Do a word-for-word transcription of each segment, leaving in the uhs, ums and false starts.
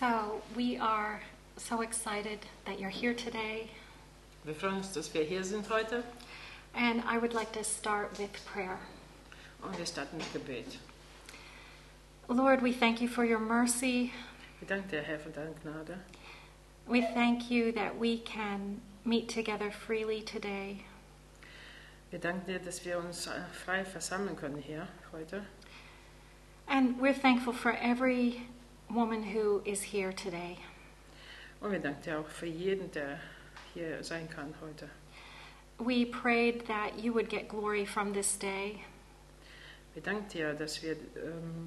So we are so excited that you're here today. Wir freuen uns, dass wir hier sind heute. And I would like to start with prayer. Und wir starten mit Gebet. Lord, we thank you for your mercy. Wir danken dir, Herr, für deine Gnade. We thank you that we can meet together freely today. Wir danken dir, dass wir uns frei versammeln können hier heute. And we're thankful for every woman who is here today. Und wir danken dir auch für jeden, der hier sein kann heute. We prayed that you would get glory from this day. Wir danken dir, dass wir ähm,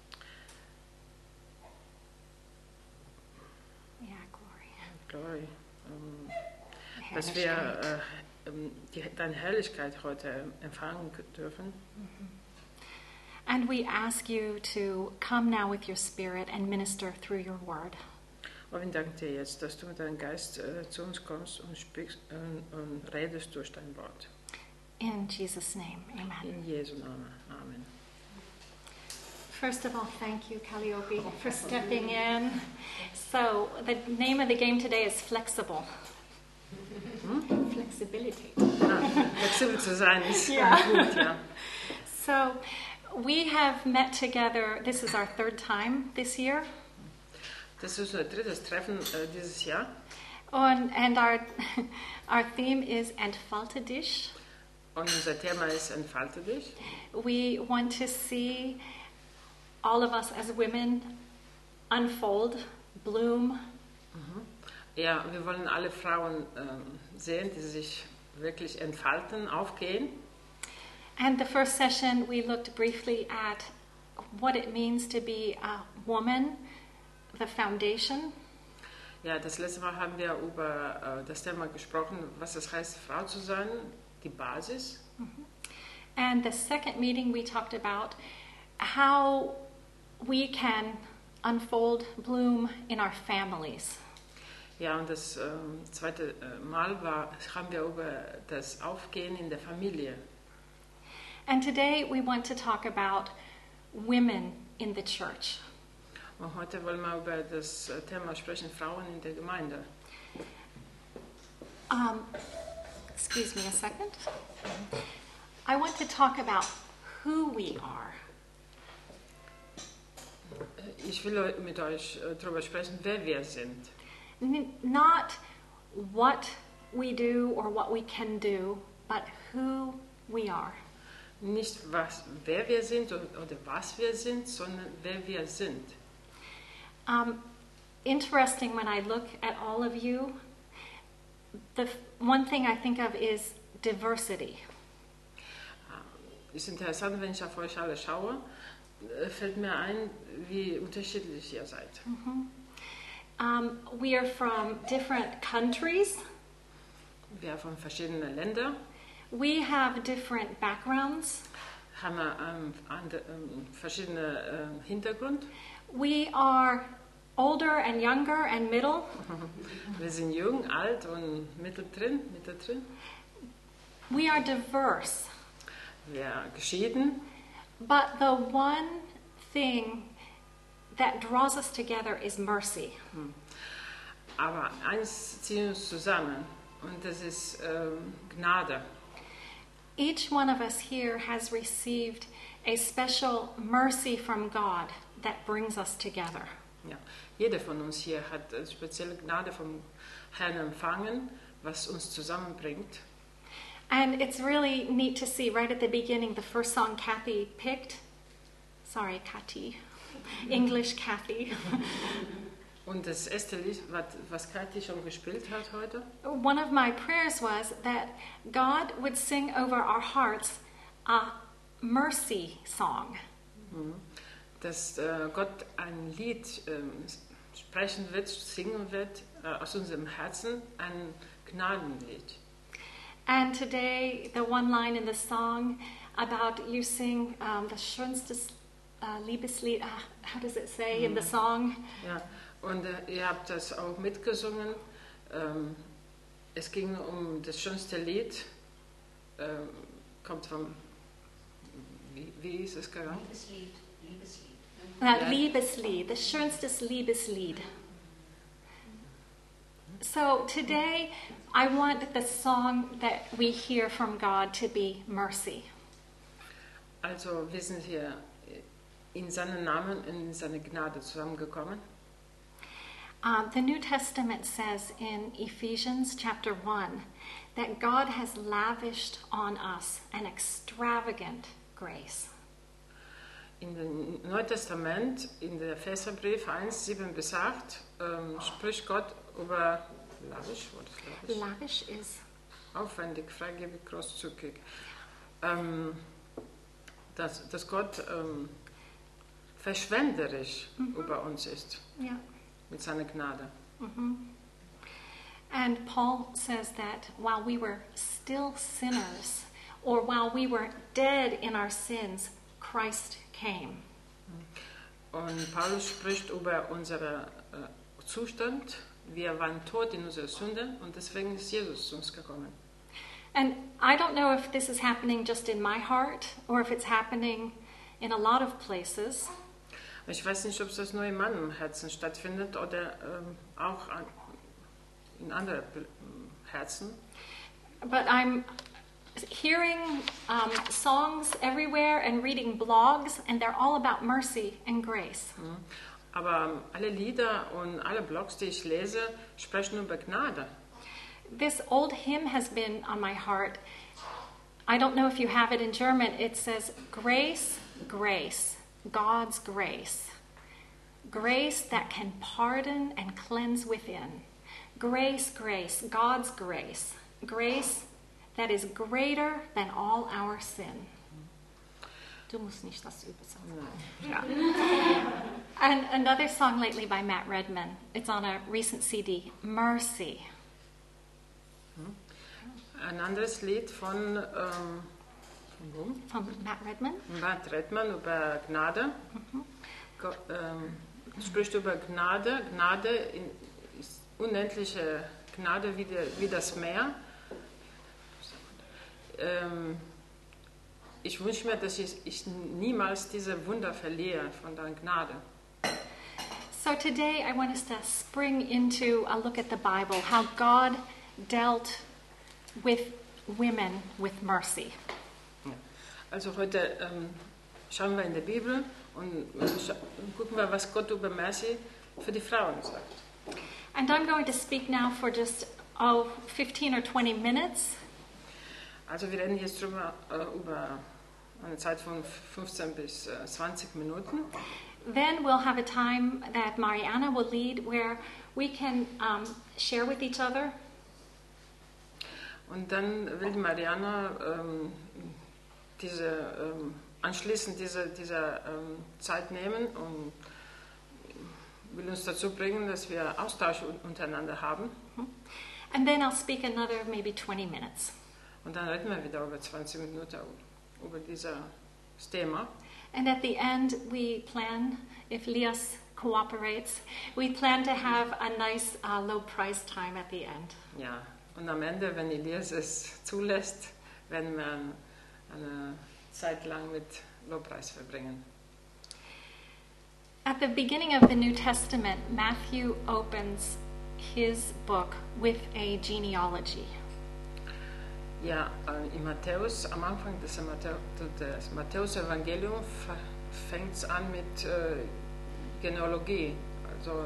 Yeah, glory. Glory, ähm, dass wir äh, ähm, die, deine Herrlichkeit heute empfangen dürfen. And we ask you to come now with your spirit and minister through your word. Und wir danken dir jetzt, dass du mit deinem Geist äh, zu uns kommst und, sprichst, äh, und redest durch dein Wort. In Jesus' name, amen. In Jesu Namen. Amen. First of all, thank you, Calliope, for stepping in. So, the name of the game today is flexible. Hm? Flexibility. Ah, flexibel zu sein ist Ja. gut, ja. So, we have met together, this is our third time this year. Das ist unser drittes Treffen äh, dieses Jahr. On, and our, our theme is Entfalte dich. Und unser Thema ist Entfalte dich. We want to see all of us as women unfold, bloom. Mhm. Ja, wir wollen alle Frauen ähm, sehen, die sich wirklich entfalten, aufgehen. And the first session we looked briefly at what it means to be a woman, the foundation. Ja, das letzte Mal haben wir über äh, das Thema gesprochen, was es heißt, Frau zu sein, die Basis. And the second meeting we talked about how we can unfold, bloom in our families. Ja, und das ähm, zweite äh, Mal war, haben wir über das Aufgehen in der Familie. And today we want to talk about women in the church. Und heute wollen wir über das äh, Thema sprechen, Frauen in der Gemeinde. Um, excuse me a second. I want to talk about who we are. Ich will mit euch äh, darüber sprechen, wer wir sind. N- not what we do or what we can do, but who we are. Nicht was, wer wir sind oder, oder was wir sind, sondern wer wir sind. Um, interesting when I look at all of you, the f- one thing I think of is diversity. Ist interessant, wenn ich auf euch alle schaue, äh, fällt mir ein, wie unterschiedlich ihr seid. Um, we are from different countries. Wir von verschiedenen Ländern We have different backgrounds. haben ähm, ande, ähm, verschiedene ähm, Hintergrund. We are older and younger and middle. Wir sind jung, alt und mittendrin, mittendrin. We are diverse. Wir geschieden. But the one thing that draws us together is mercy. Aber eins zieht uns zusammen und das ist ähm, Gnade. Each one of us here has received a special mercy from God that brings us together. Ja. Jeder von uns hier hat eine spezielle Gnade vom Herrn empfangen, was uns zusammenbringt. And it's really neat to see right at the beginning the first song Kathy picked. Sorry, Kathy. English Kathy. Und das erste Lied, was, was Kathi schon gespielt hat heute, One of my prayers was that God would sing over our hearts a mercy song. dass äh, Gott ein Lied ähm, sprechen wird, singen wird, äh, aus unserem Herzen, ein Gnadenlied. And today, the one line in the song about you sing um, das schönste uh, Liebeslied, uh, how does it say in the song? Ja, und äh, ihr habt das auch mitgesungen. Ähm, es ging um das schönste Lied, ähm, kommt vom, wie, wie ist es gegangen? Liebeslied, Liebeslied. That Ja. Liebeslied, das schönstes Liebeslied. So today, I want the song that we hear from God to be mercy. Also wir sind hier in seinen Namen, in seine Gnade zusammengekommen. Uh, the New Testament says in Ephesians chapter one that God has lavished on us an extravagant grace. In dem Neuen Testament, in der Epheserbrief eins, sieben bis acht, ähm, spricht Gott über lavish, what is lavish? Lavish is Aufwendig, freigebig, großzügig. Ähm, dass, dass Gott ähm, verschwenderisch mhm. über uns ist, yeah. mit seiner Gnade. Mm-hmm. And Paul says that while we were still sinners, or while we were dead in our sins, Christ came. Und Paulus spricht über unseren äh, Zustand. Wir waren tot in unserer Sünde und deswegen ist Jesus zu uns gekommen. And I don't know if this is happening just in my heart or if it's happening in a lot of places. Ich weiß nicht, ob das nur in meinem Herzen stattfindet oder ähm, auch an, in anderen Herzen. But I'm hearing um, songs everywhere and reading blogs, and they're all about mercy and grace. Mhm. Aber alle Lieder und alle Blogs, die ich lese, sprechen über Gnade. This old hymn has been on my heart. I don't know if you have it in German. It says, grace, grace, God's grace. Grace that can pardon and cleanse within. Grace, grace, God's grace. Grace that is greater than all our sin. Du musst nicht das übersetzen. Ja. And another song lately by Matt Redman. It's on a recent C D, Mercy. Ein anderes Lied von, ähm, von wem? Von Matt Redman. Matt Redman über Gnade. Mhm. Gott, ähm, spricht über Gnade. Gnade in, ist unendliche Gnade wie, der, wie das Meer. Ähm, ich wünsche mir, dass ich, ich niemals diese Wunder verliere von der Gnade. So today I want us to spring into a look at the Bible, how God dealt with women with mercy. Ja. Also heute ähm, schauen wir in der Bibel und scha- gucken wir, was Gott über Mercy für die Frauen sagt. And I'm going to speak now for just oh, fifteen or twenty minutes. Also wir reden jetzt drüber, äh, über eine Zeit von fünfzehn bis zwanzig Minuten. Then we'll have a time that Mariana will lead where we can um, share with each other. Und dann will die Mariana ähm, diese, ähm, anschließend diese, diese ähm, Zeit nehmen und will uns dazu bringen, dass wir Austausch untereinander haben. And then I'll speak another maybe twenty minutes. Und dann reden wir wieder über zwanzig Minuten über dieses Thema. And at the end, we plan, if Lias cooperates, we plan to have a nice uh, low price time at the end. Ja, und am Ende, wenn Elias es zulässt, werden wir eine Zeit lang mit Lobpreis verbringen. At the beginning of the New Testament, Matthew opens his book with a genealogy. Ja, in Matthäus, am Anfang des, Matthäus, des Matthäus-Evangelium fängt es an mit äh, Genealogie, also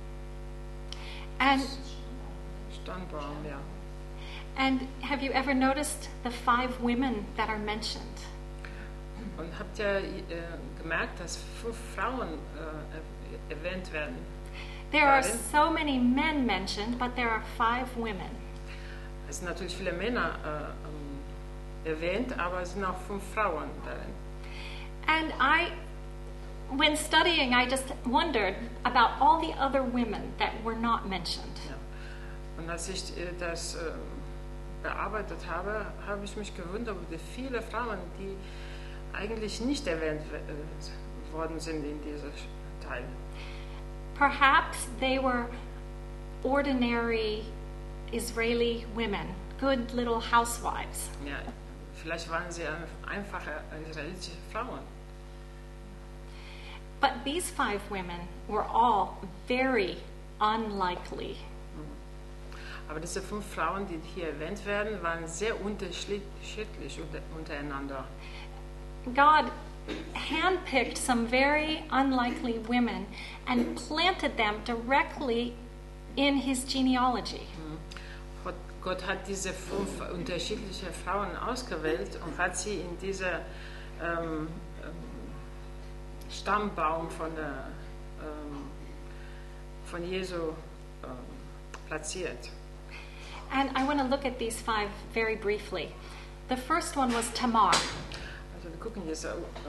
And, Stammbaum, ja. and have you ever noticed the five women that are mentioned? Und habt ihr äh, gemerkt, dass fünf Frauen äh, erwähnt werden? There are darin? so many men mentioned, but there are five women. Es sind natürlich viele Männer äh, erwähnt, aber es sind auch fünf Frauen darin. And I, when studying, I just wondered about all the other women that were not mentioned. Ja. Und als ich äh, das äh, bearbeitet habe, habe ich mich gewundert über die vielen Frauen, die eigentlich nicht erwähnt äh, worden sind in diesem Teil. Perhaps they were ordinary Israeli women, good little housewives. Ja, vielleicht waren sie einfache israelitische Frauen. But these five women were all very unlikely. Aber diese fünf Frauen, die hier erwähnt werden, waren sehr unterschiedlich unter- untereinander. God handpicked some very unlikely women and planted them directly in his genealogy. Gott- Gott hat diese fünf unterschiedliche Frauen ausgewählt und hat sie in dieser ähm, ähm, Stammbaum von, der, ähm, von Jesu ähm, platziert. And I want to look at these five very briefly. The first one was Tamar. Also wir gucken jetzt äh,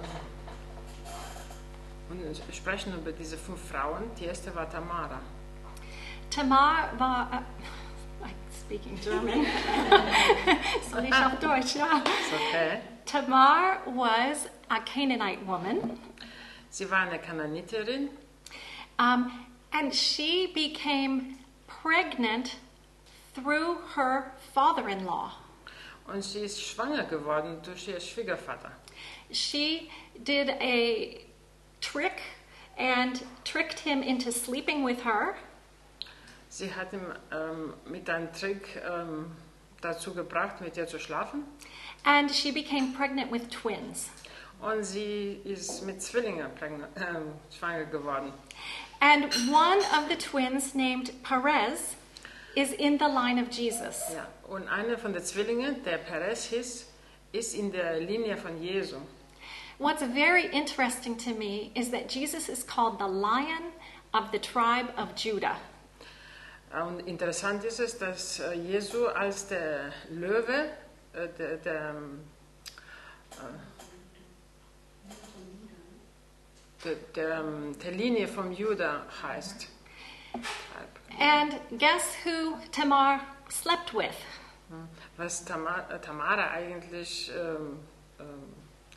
und sprechen über diese fünf Frauen. Die erste war Tamara. Tamar war, uh, I'm speaking German. Soll ich auf Deutsch, ja. Ist okay. Tamar was a Canaanite woman, Sie war eine Kanaaniterin um, and she became pregnant through her father-in-law. und sie ist schwanger geworden durch ihren Schwiegervater. She did a trick and tricked him into sleeping with her. Sie hat ihn ähm, mit einem Trick ähm, dazu gebracht, mit ihr zu schlafen. And she became pregnant with twins. Und sie ist mit Zwillingen prägn- ähm, schwanger geworden. And one of the twins, named Perez, is in the line of Jesus. Ja. Und einer von den Zwillingen, der Perez hieß, ist in der Linie von Jesu. What's very interesting to me is that Jesus is called the Lion of the tribe of Judah. Und interessant ist es, dass äh, Jesu als der Löwe äh, der, der, ähm, äh, der, der, ähm, der Linie vom Juda heißt. And guess who Tamar slept with? Was Tama- äh, Tamara eigentlich ähm, ähm,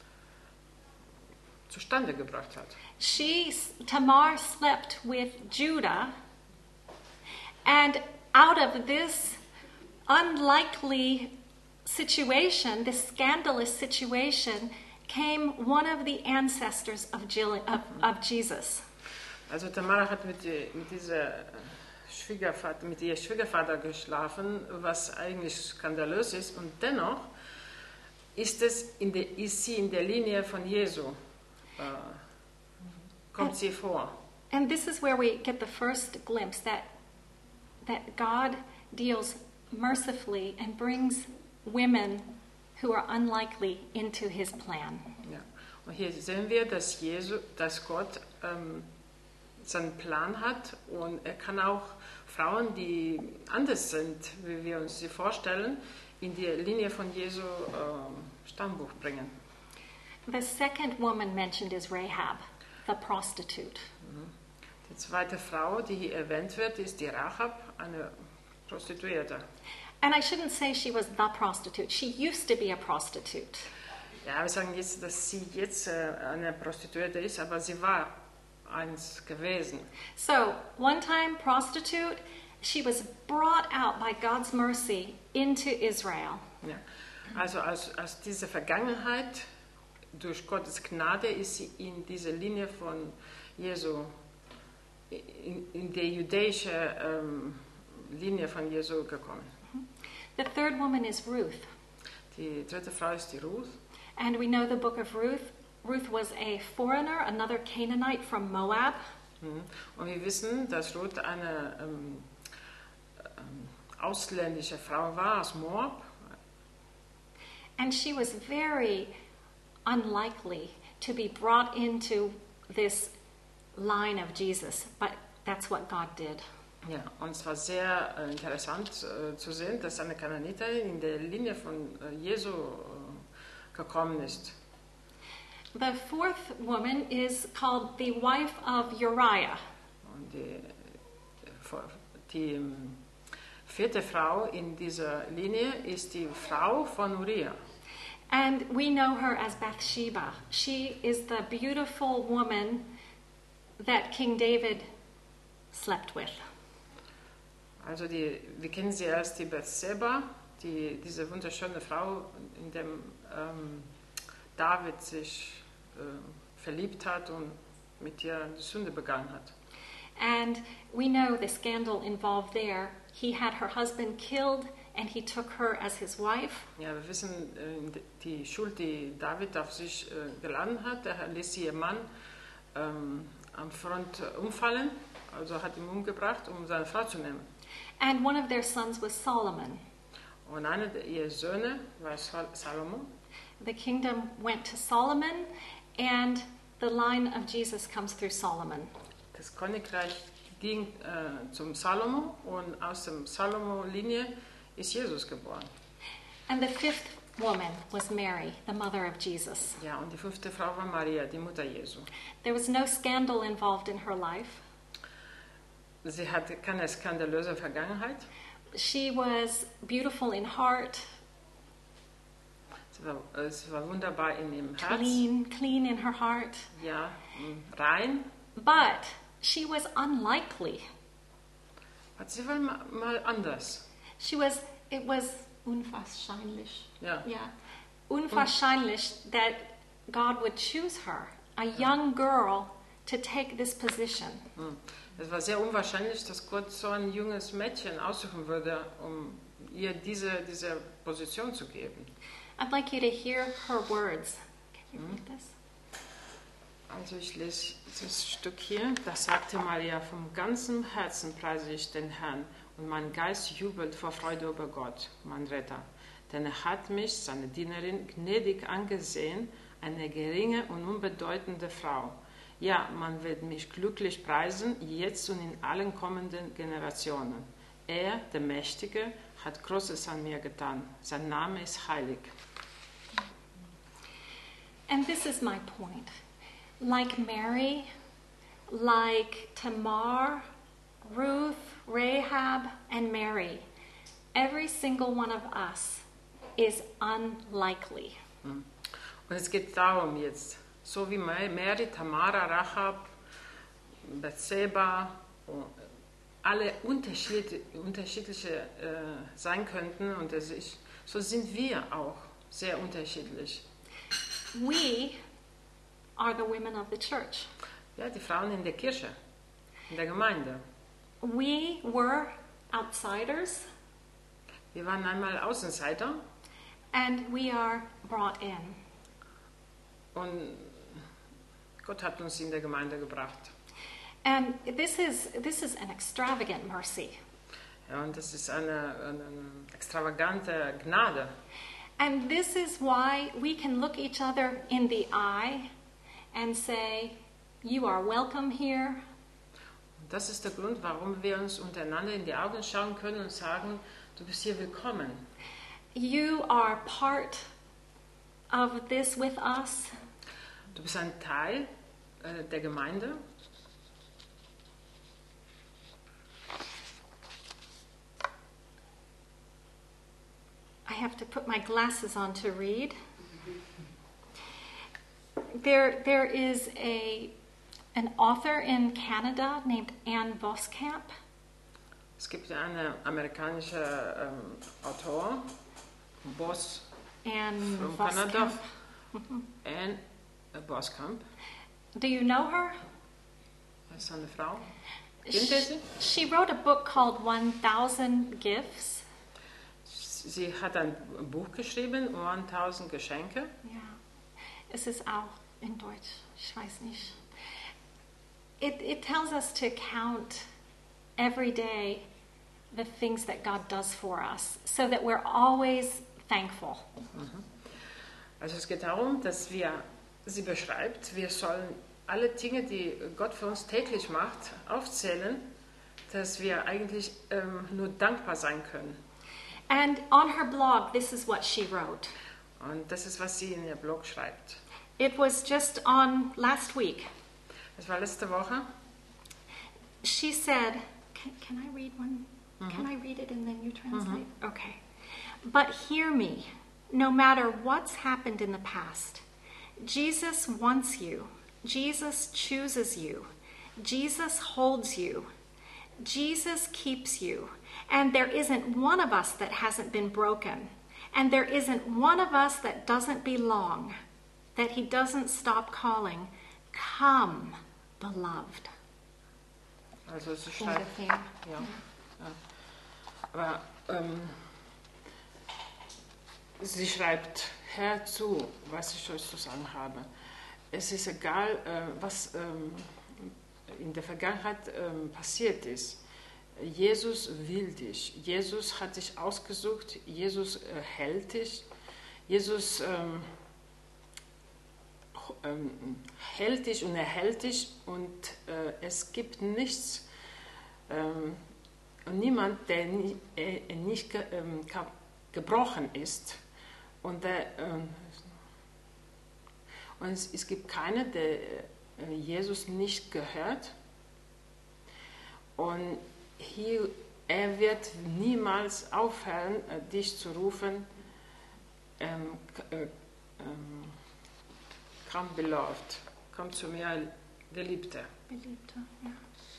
zustande gebracht hat. She, Tamar slept with Judah, and out of this unlikely situation, this scandalous situation, came one of the ancestors of, Jill, of, of Jesus. Also Tamara hat mit, die, mit dieser Schwiegervater, mit ihrem Schwiegervater geschlafen, was eigentlich skandalös ist, und dennoch ist, es in der, ist sie in der Linie von Jesu, äh, kommt sie vor. And this is where we get the first glimpse that, that God deals mercifully and brings women who are unlikely into his plan. Ja. Und hier sehen wir, dass, Jesu, dass Gott ähm, seinen Plan hat, und er kann auch Frauen, die anders sind, wie wir uns sie vorstellen, in die Linie von Jesu ähm, Stammbuch bringen. The second woman mentioned is Rahab, the prostitute. Die zweite Frau, die hier erwähnt wird, ist die Rahab, eine Prostituierte. And I shouldn't say she was the prostitute. She used to be a prostitute. Ja, wir sagen jetzt, dass sie jetzt äh, eine Prostituierte ist, aber sie war eins gewesen. So, one time prostitute, she was brought out by God's mercy into Israel. Ja. Also aus, aus dieser Vergangenheit, durch Gottes Gnade, ist sie in diese Linie von Jesu, in, in die jüdische ähm, Linie von Jesu gekommen. The third woman is Ruth. Die dritte Frau ist die Ruth. And we know the book of Ruth. Ruth was a foreigner, another Canaanite from Moab. Mhm. Und wir wissen, dass Ruth eine ähm, ähm, ausländische Frau war aus Moab. And she was very unlikely to be brought into this line of Jesus, but that's what God did. Ja, und es war sehr äh, interessant äh, zu sehen, dass eine Kanaaniterin in der Linie von äh, Jesu äh, gekommen ist. The fourth woman is called the wife of Uriah. Und die, die ähm, vierte Frau in dieser Linie ist die Frau von Uriah. And we know her as Bathsheba. She is the beautiful woman that King David slept with. Also die, wir kennen sie als die Bathseba, die, diese wunderschöne Frau, in der ähm, David sich äh, verliebt hat und mit ihr die Sünde begangen hat. And we know the scandal involved there. He had her husband killed and he took her as his wife. Ja, wir wissen äh, die Schuld, die David auf sich äh, geladen hat. Er ließ sie ihr Mann ähm, am Front äh, umfallen, also hat ihn umgebracht, um seine Frau zu nehmen. And one of their sons was Solomon. Und einer ihrer Söhne war Sal- Salomo. The kingdom went to Solomon, and the line of Jesus comes through Solomon. Das Königreich ging äh, zum Salomo und aus dem Salomo-Linie ist Jesus geboren. And the fifth woman was Mary, the mother of Jesus. Ja, und die fünfte Frau war Maria, die Mutter Jesu. There was no scandal involved in her life. Sie hatte keine skandalöse Vergangenheit. She was beautiful in heart, Sie war, äh, sie war wunderbar in ihrem Herz. clean, clean in her heart. Ja, mh, rein. But she was unlikely. Hat sie war mal, mal anders. She was, it was unwahrscheinlich. Ja. Yeah. Unwahrscheinlich that God would choose her, a young girl, to take this position. Hm. Es war sehr unwahrscheinlich, dass Gott so ein junges Mädchen aussuchen würde, um ihr diese, diese Position zu geben. I'd like you to hear her words. Can you read this? Also ich lese dieses Stück hier. Da sagte Maria, vom ganzen Herzen preise ich den Herrn und mein Geist jubelt vor Freude über Gott, mein Retter. Denn er hat mich, seine Dienerin, gnädig angesehen, eine geringe und unbedeutende Frau. Ja, man wird mich glücklich preisen, jetzt und in allen kommenden Generationen. Er, der Mächtige, hat Großes an mir getan. Sein Name ist heilig. And this is my point. Like Mary, like Tamar, Ruth, Rahab, and Mary, every single one of us is unlikely. Und es geht darum jetzt, so wie Mary, Tamara, Rahab, Bathseba, alle unterschiedliche, unterschiedliche äh, sein könnten, und es ist, so sind wir auch sehr unterschiedlich. We are the women of the church. Ja, die Frauen in der Kirche, in der Gemeinde. We were outsiders, Wir waren einmal Außenseiter and we are brought in. und Gott hat uns in der Gemeinde gebracht. And this is this is an extravagant mercy. Ja, und das ist eine, eine extravagante Gnade. And this is why we can look each other in the eye and say, you are welcome here. Und das ist der Grund, warum wir uns untereinander in die Augen schauen können und sagen, du bist hier willkommen. You are part of this with us. Du bist ein Teil äh, der Gemeinde. I have to put my glasses on to read. There, there is a an author in Canada named Anne Voskamp. Es gibt eine amerikanische ähm, Autor, Boss Anne from Canada, Voskamp. Anne Voskamp. Do you know her? Das ist eine Frau. Kennt ihr sie? She wrote a book called one thousand Gifts. Sie hat ein Buch geschrieben, tausend Geschenke. Ja, es ist auch in Deutsch, ich weiß nicht. It, it tells us to count every day the things that God does for us, so that we're always thankful. Also es geht darum, dass wir, sie beschreibt, wir sollen alle Dinge, die Gott für uns täglich macht, aufzählen, dass wir eigentlich ähm, nur dankbar sein können. And on her blog, this is what she wrote. Und das ist, was sie in ihr Blog schreibt. It was just on last week. Das war letzte Woche. She said, can, can I read one? Can I read it and then you translate? Okay. But hear me, no matter what's happened in the past, Jesus wants you. Jesus chooses you. Jesus holds you. Jesus keeps you. And there isn't one of us that hasn't been broken. And there isn't one of us that doesn't belong, that he doesn't stop calling, come, beloved. Also sie schreibt, Ungefähr. ja, ja. Aber ähm, sie schreibt, hör zu, was ich euch zu sagen habe. Es ist egal, äh, was ähm, in der Vergangenheit ähm, passiert ist. Jesus will dich. Jesus hat dich ausgesucht. Jesus äh, hält dich. Jesus ähm, ähm, hält dich und erhält dich. Und äh, es gibt nichts ähm, und niemand, der nie, äh, nicht ge, ähm, gebrochen ist. Und, der, ähm, und es, es gibt keinen, der äh, Jesus nicht gehört. Und hier, er wird niemals aufhören, äh, dich zu rufen, ähm, äh, ähm, come beloved, komm zu mir, Geliebter. Geliebter, ja.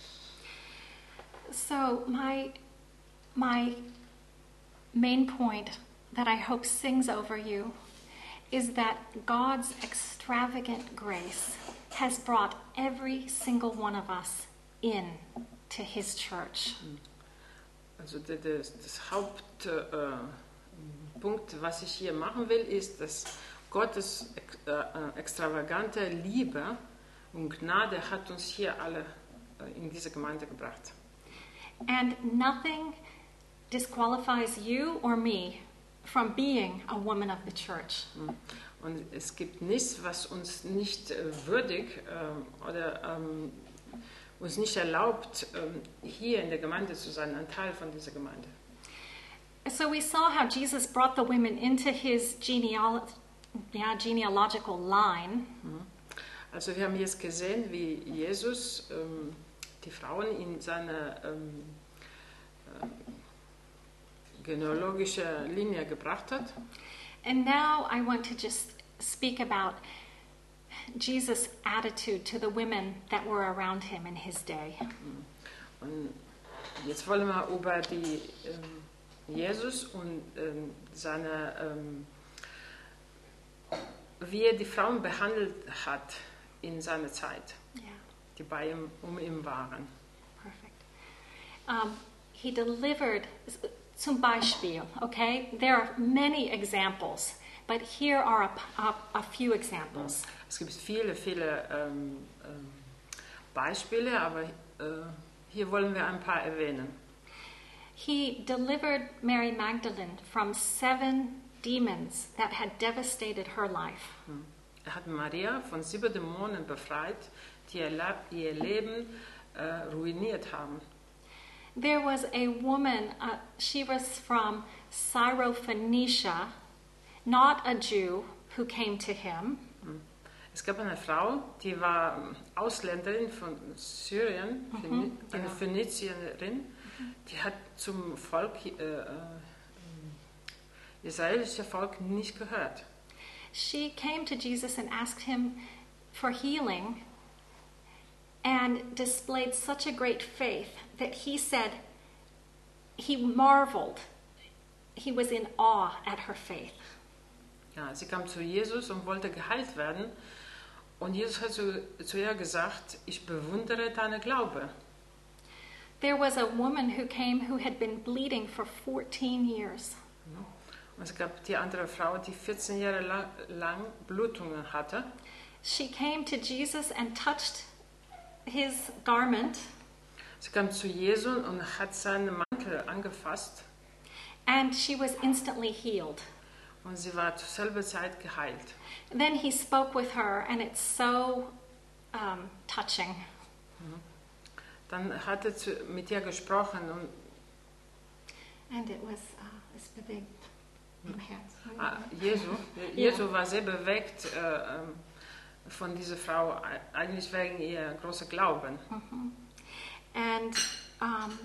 So my my main point that I hope sings over you is that God's extravagant grace has brought every single one of us in to His church. Also das, das Hauptpunkt, äh, was ich hier machen will, ist, dass Gottes äh, extravagante Liebe und Gnade hat uns hier alle äh, in diese Gemeinde gebracht. And nothing disqualifies you or me from being a woman of the church. Und es gibt nichts, was uns nicht äh, würdig äh, oder ähm, uns nicht erlaubt, ähm, hier in der Gemeinde zu sein, ein Teil von dieser Gemeinde. So we saw how Jesus brought the women into his genealo- yeah, genealogical line. Also wir haben jetzt gesehen, wie Jesus ähm, die Frauen in seine ähm, äh, genealogische Linie gebracht hat. And now I want to just speak about Jesus' attitude to the women that were around him in his day. Und jetzt wollen wir über die ähm, Jesus und ähm, seine ähm, wie er die Frauen behandelt hat in seiner Zeit, Yeah, die bei ihm um ihn waren. perfect. Um, he delivered, zum Beispiel, okay? There are many examples, but here are a, a, a few examples. Es gibt viele, viele ähm, ähm, Beispiele, aber äh, hier wollen wir ein paar erwähnen. He delivered Mary Magdalene from seven demons that had devastated her life. Er hat Maria von sieben Dämonen befreit, die ihr, Le ihr Leben äh, ruiniert haben. There was a woman, uh, she was from Syrophoenicia, not a Jew, who came to him. Es gab eine Frau, die war Ausländerin von Syrien, Mhm, eine ja. Phönizierin, die hat zum Volk, äh, äh, israelische Volk nicht gehört. She came to Jesus and asked him for healing and displayed such a great faith that he said he marveled. He was in awe at her faith. Ja, sie kam zu Jesus und wollte geheilt werden. Und Jesus hat zu, zu ihr gesagt, ich bewundere deinen Glaube. There was a woman who came who had been bleeding for fourteen years. Und es gab die andere Frau, die vierzehn Jahre lang, lang Blutungen hatte. She came to Jesus and touched his garment, Sie kam zu Jesus und hat seinen Mantel angefasst. and she was instantly healed. Und sie war zur selben Zeit geheilt. Then he spoke with her, and it's so um, touching. Dann hat er zu, mit ihr gesprochen und And it was, uh, es bewegt mein Herz. ah, Jesu, Jesu war sehr bewegt äh, ähm, von dieser Frau, eigentlich wegen ihr großer Glauben. And um,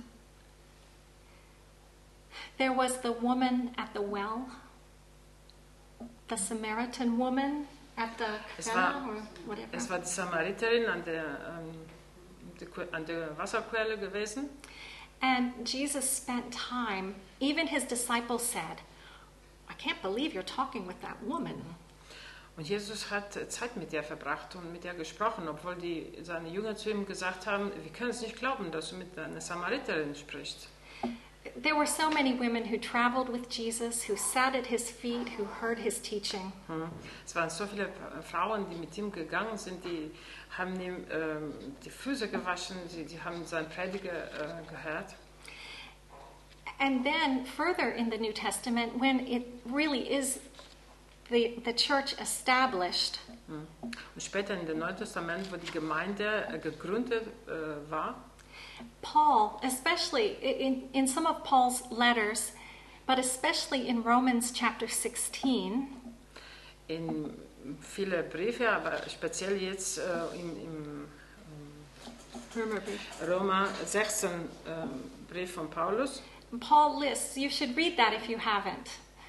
there was the woman at the well, the Samaritan woman at the Es Quelle war- or whatever. Es war die Samariterin an der, ähm, die Que- an der Wasserquelle gewesen. And Jesus spent time, even his disciples said, I can't believe you're talking with that woman. Und Jesus hat Zeit mit ihr verbracht und mit ihr gesprochen, obwohl die, seine Jünger zu ihm gesagt haben, wir können es nicht glauben, dass du mit einer Samariterin sprichst. There were so many women who traveled with Jesus, who sat at his feet, who heard his teaching. Hm. Es waren so viele Frauen, die mit ihm gegangen sind, die haben ihm ähm, die Füße gewaschen, die, die haben sein Prediger äh, gehört. And then further in the New Testament, when it really is the, the church established, Hm. Und später in dem Neuen Testament, wo die Gemeinde äh, gegründet äh, war, Paul, especially in, in some of Paul's letters, but especially in Romans chapter sixteen, in viele Briefe, aber speziell jetzt äh, im, im Roma sechzehn äh, Brief von Paulus, Paul lists, you should read that if you haven't,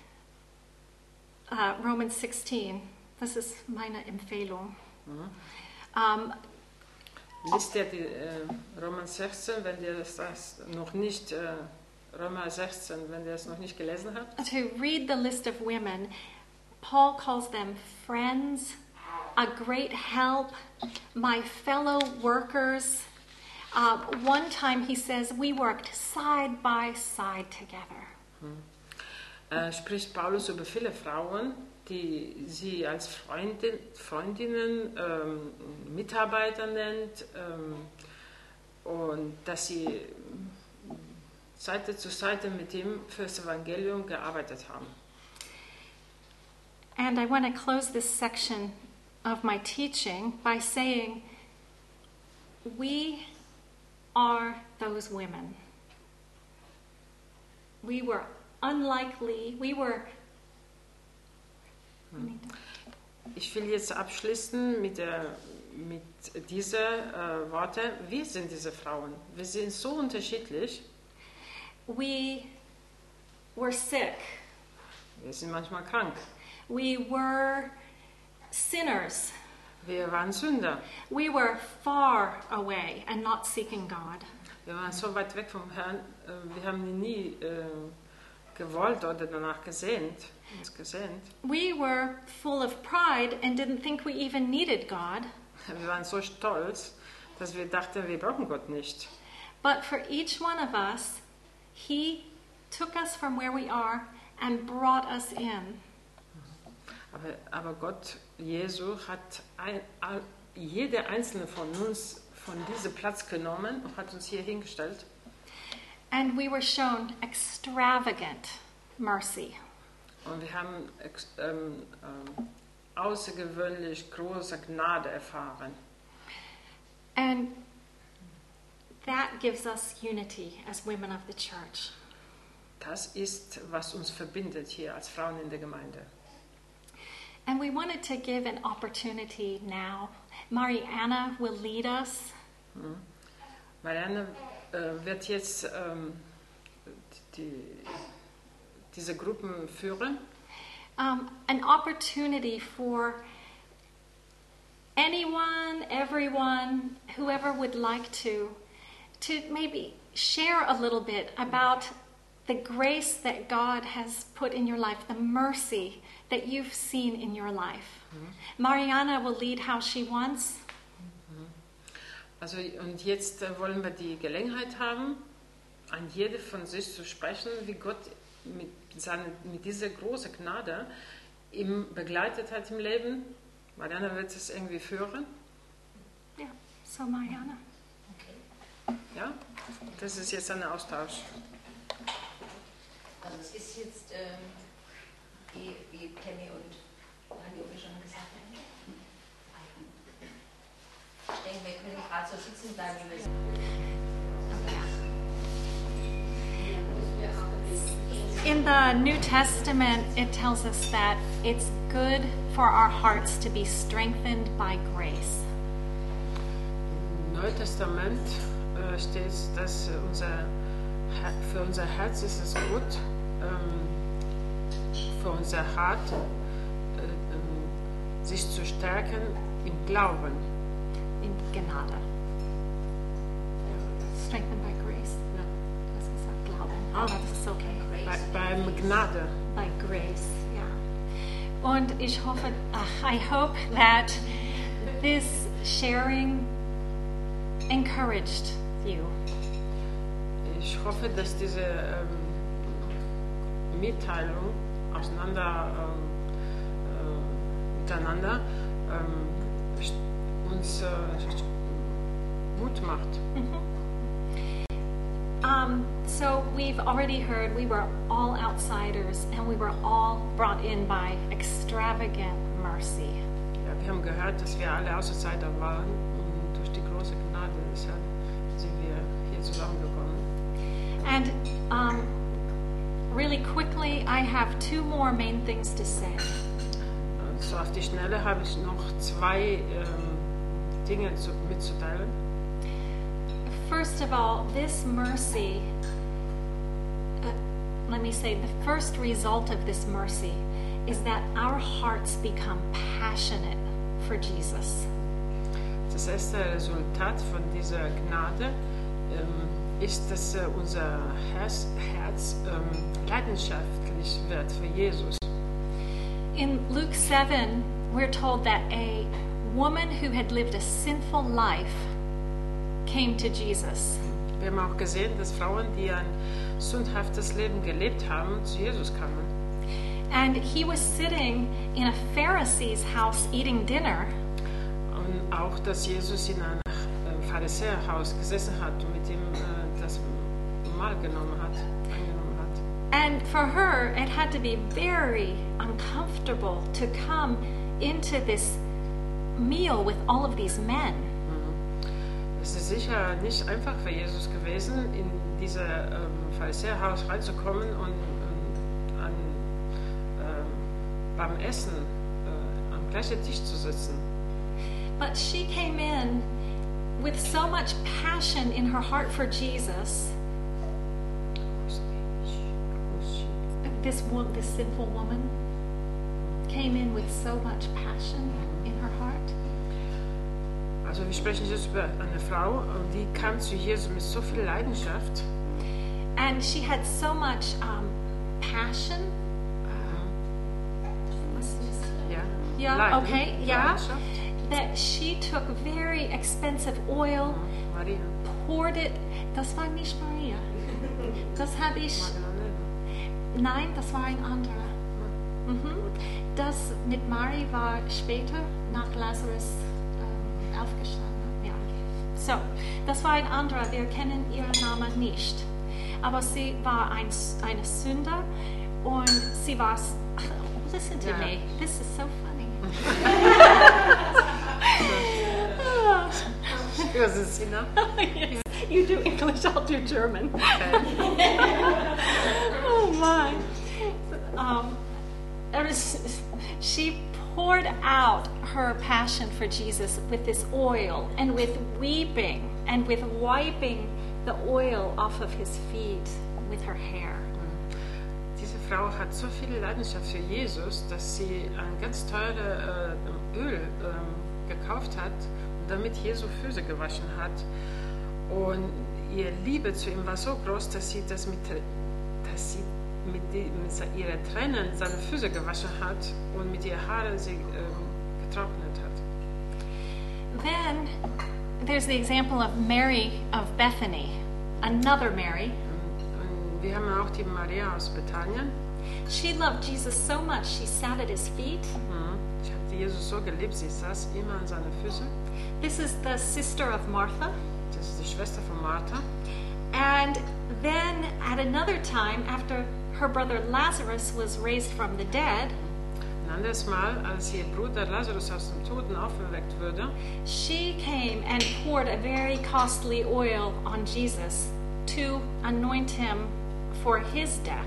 uh, Romans sixteen. Das ist meine Empfehlung. Mhm. Um, liest ihr die äh, Roma sechzehn, wenn ihr das, das noch nicht, äh, Roma sechzehn, wenn ihr es noch nicht gelesen habt? to read the list of women, Paul calls them friends, a great help, my fellow workers. Uh, one time he says, we worked side by side together. Hm. Äh, spricht Paulus über viele Frauen, die sie als Freundin, Freundinnen, ähm, Mitarbeiter nennt ähm, und dass sie Seite zu Seite mit ihm fürs Evangelium gearbeitet haben. And I want to close this section of my teaching by saying, we are those women. We were unlikely, we were... Ich will jetzt abschließen mit, der, mit diesen äh, Worten. Wir sind diese Frauen. Wir sind so unterschiedlich. We were sick. Wir sind manchmal krank. We were sinners. Wir waren Sünder. We were far away and not seeking God. Wir waren so weit weg vom Herrn. Äh, wir haben ihn nie äh, gewollt oder danach gesehnt, uns gesehnt. We were full of pride and didn't think we even needed God. Wir waren so stolz, dass wir dachten, wir brauchen Gott nicht. But for each one of us, He took us from where we are and brought us in. Aber, aber Gott, Jesu, hat ein, all, jede einzelne von uns von diesem Platz genommen und hat uns hier hingestellt. And we were shown extravagant mercy. Und wir haben ex, ähm, ähm, außergewöhnlich große Gnade erfahren. And that gives us unity as women of the church. Das ist, was uns verbindet hier als Frauen in der Gemeinde. And we wanted to give an opportunity now. Mariana will lead us. Hm. Marianne äh, wird jetzt ähm, die, diese Gruppen führen. Um, an opportunity for anyone, everyone, whoever would like to, to maybe share a little bit about the grace that God has put in your life, the mercy that you've seen in your life. Mm-hmm. Mariana will lead how she wants. Also, und jetzt äh, wollen wir die Gelegenheit haben, an jede von sich zu sprechen, wie Gott mit, seine, mit dieser großen Gnade ihm begleitet hat im Leben. Mariana wird es irgendwie führen. Ja, so Mariana. Okay. Ja, das ist jetzt ein Austausch. Also es ist jetzt, ähm, wie, wie Penny und Hanni schon gesagt haben. Ich denke, wir können gerade so sitzen bleiben, wie wir sind. In the New Testament, it tells us that it's good for our hearts to be strengthened by grace. Im Neuen Testament äh, steht, dass unser, für unser Herz ist es gut, ähm, für unser Hart äh, äh, sich zu stärken im Glauben. In Gnade. Strengthened by grace. Ja. Das ist ein Glauben. Ah. Das ist okay. Bei, beim Gnade. By grace, ja. Und ich hoffe, ach, I hope that this sharing encouraged you. Ich hoffe, dass diese ähm, Mitteilung auseinander ähm, äh, miteinander ähm, uns äh, Mut macht. Um, so we've already heard we were all outsiders and we were all brought in by extravagant mercy. Ja, wir haben gehört, dass wir alle Außenseiter waren und durch die große Gnade deshalb sind wir hier zusammengekommen. And um, really quickly, I have two more main things to say. So auf die Schnelle habe ich noch zwei ähm, Dinge zu, mitzuteilen. First of all, this mercy, uh, let me say, the first result of this mercy is that our hearts become passionate for Jesus. Das erste Resultat von dieser Gnade ähm, ist, dass äh, unser Herz, Herz ähm, leidenschaftlich wird für Jesus. In Luke seven, we're told that a woman who had lived a sinful life came to Jesus. Wir haben auch gesehen, dass Frauen, die ein sündhaftes Leben gelebt haben, zu Jesus kamen. And he was sitting in a Pharisee's house eating dinner. Und auch, dass Jesus in einem äh, Pharisäerhaus gesessen hat und mit ihm äh, das Mahl genommen hat, eingenommen hat. And for her, it had to be very uncomfortable to come into this meal with all of these men. Es ist sicher nicht einfach für Jesus gewesen, in dieses ähm, Pharisäerhaus reinzukommen und ähm, an, ähm, beim Essen äh, am gleichen Tisch zu sitzen. But she came in with so much passion in her heart for Jesus. This wo- this sinful woman came in with so much passion in her heart. Also wir sprechen jetzt über eine Frau, und die kam zu Jesus mit so viel Leidenschaft. And she had so much um, passion. What's this? Ja, Yeah, Leiden, okay, yeah. Leidenschaft. That she took very expensive oil, Maria. poured it. Das war nicht Maria. Das habe ich. Magdalena. Nein, das war ein anderer. Mhm. Das mit Mari war später nach Lazarus ähm, aufgestanden. Ja. So, das war ein anderer. Wir kennen ihren Namen nicht. Aber sie war ein, eine Sünder und sie war. Listen to Ja. me. This is so funny. Was ist sie noch? Yes, you do English, I'll do German. Okay. Oh my. Um, there was- she poured out her passion for Jesus with this oil and with weeping and with wiping the oil off of his feet with her hair. Diese Frau hat so viel Leidenschaft für Jesus, dass sie ein ganz teures äh, Öl ähm, gekauft hat und damit Jesu Füße gewaschen hat. Und ihre Liebe zu ihm war so groß, dass sie das mit, dass sie mit, die, mit ihren Tränen seine Füße gewaschen hat und mit ihren Haaren sie ähm, getrocknet hat. Then there's the example of Mary of Bethany, another Mary. Und wir haben auch die Maria aus Bethanien. She loved Jesus so much she sat at his feet. Mhm. Ich habe Jesus so geliebt, sie saß immer an seinen Füßen. This is the sister of Martha. Das ist die Schwester von Martha. And then at another time, after her brother Lazarus was raised from the dead, Ein anderes Mal, als ihr Bruder Lazarus aus dem Toten auferweckt wurde, she came and poured a very costly oil on Jesus to anoint him for his death.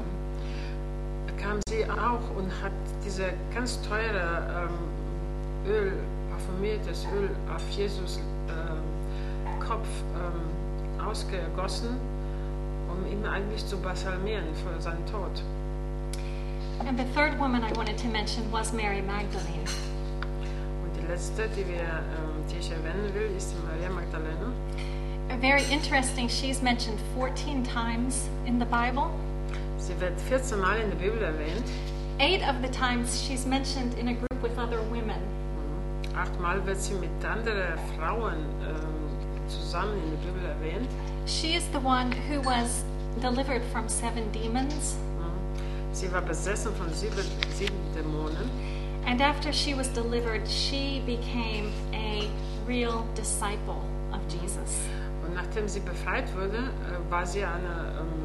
kam sie auch und hat diese ganz teure ähm, Öl, parfümiertes Öl auf Jesus ähm, Kopf ähm, ausgegossen, um ihn eigentlich zu balsamieren für seinen Tod. And the third woman I wanted to mention was Mary Magdalene. Und die letzte, die, wir, ähm, die ich erwähnen will, ist die Maria Magdalena. Very interesting, she's mentioned fourteen times in the Bible. Sie wird vierzehn Mal in der Bibel erwähnt. Eight of the times she's mentioned in a group with other women. Achtmal wird sie mit anderen Frauen ähm, zusammen in der Bibel erwähnt. She is the one who was delivered from seven demons. Sie war besessen von sieben, sieben Dämonen. And after she was delivered, she became a real disciple of Jesus. Und nachdem sie befreit wurde, äh, war sie eine ähm,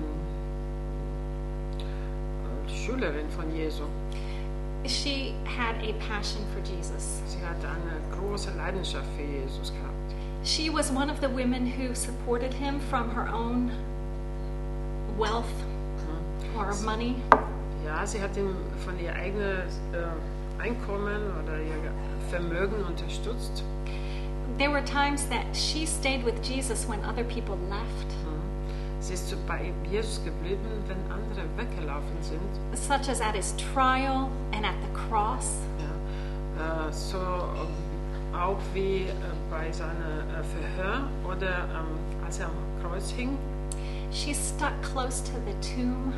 äh, Schülerin von Jesu. She had a passion for Jesus. Sie hatte eine große Leidenschaft für Jesus gehabt. She was one of the women who supported him from her own wealth or money. Ja, sie hat ihn von ihr eigenes äh, Einkommen oder ihr Vermögen unterstützt. There were times that she stayed with Jesus when other people left, Sie ist so bei Jesus geblieben, wenn andere weggelaufen sind. such as at his trial and at the cross. Ja, äh, so äh, auch wie äh, bei seinem äh, Verhör oder ähm, als er am Kreuz hing. She stuck close to the tomb,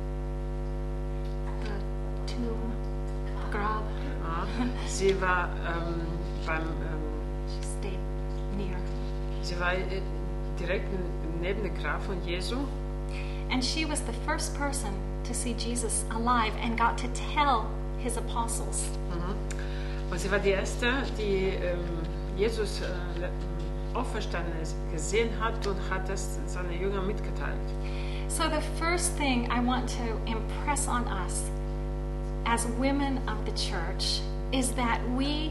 the tomb, grab. Ja, sie war ähm, beim, ähm, She stayed near. sie war äh, direkt neben dem Grab von Jesu. And she was the first person to see Jesus alive and got to tell his apostles. Und sie war die erste, die ähm, Jesus äh, auferstanden ist, gesehen hat und hat es seine Jünger mitgeteilt. So the first thing I want to impress on us as women of the church is that we